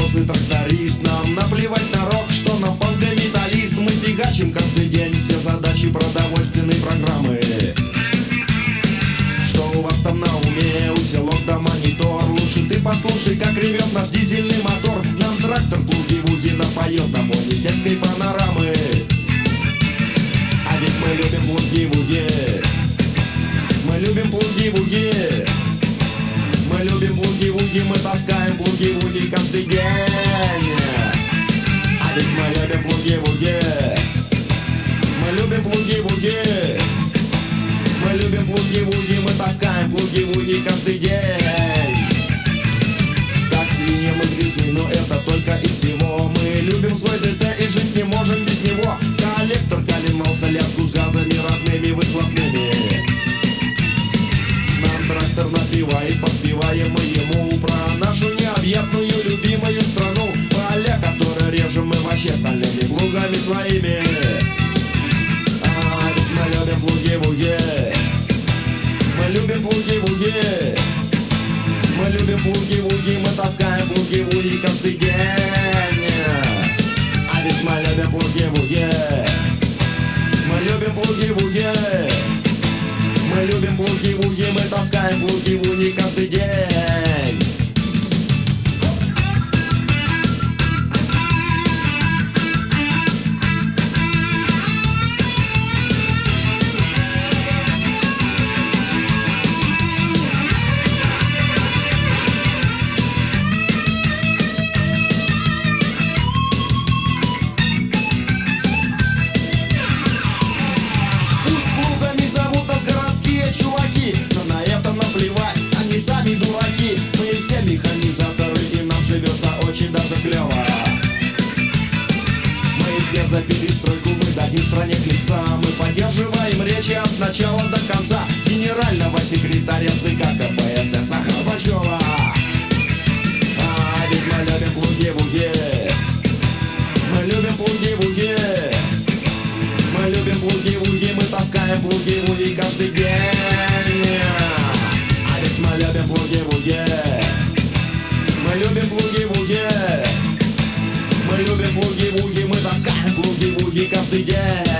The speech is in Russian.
звездный тракторист. Нам наплевать на рок, что нам панк-металлист. Мы фигачим каждый день все задачи продовольственной программы. Что у вас там на уме? Усилок да монитор. Лучше ты послушай, как ревет наш дизельный мотор. Нам трактор плуги-вуги напоет на фоне сельской панорамы. А ведь мы любим плуги-вуги. Мы любим плуги-вуги. Мы любим плуги-вуги. Мы таскаем плуги-вуги каждый день. А ведь мы любим плуги-вуги. Мы любим плуги-вуги. Мы любим плуги-вуги. Мы таскаем плуги-вуги каждый день. Как свиньи мы грязны, но это только и всего. Мы любим свой ДТ и жить не можем без него. Коллектор калинал солярку с газами родными выхлопными. Нам трактор напевает, подпеваем мы ему про нашу необъятную любимую страну. Поля, которые режем мы вообще стальными плугами своими. А ведь мы любим плуги-вуги. Мы любим плуги-вуги. Мы любим плуги-вуги. Мы таскаем плуги-вуги каждый день. А ведь мы любим плуги-вуги. Мы любим плуги-вуги. Мы любим плуги-вуги. Мы таскаем плуги-вуги каждый день. Чуваки, но на это наплевать, они сами дураки. Мы все механизаторы, и нам живется очень даже клево. Мы все за перестройку, мы дадим стране хлебца. Мы поддерживаем речи от начала до конца генерального секретаря ЦК КПСС Горбачева. А ведь мы любим плуги-вуги. Мы любим плуги-вуги. Мы любим плуги-вуги. Мы таскаем плуги-вуги каждый день. А ведь мы любим плуги-вуги. Мы любим плуги-вуги. Мы любим плуги-вуги. Мы таскаем плуги-вуги каждый день.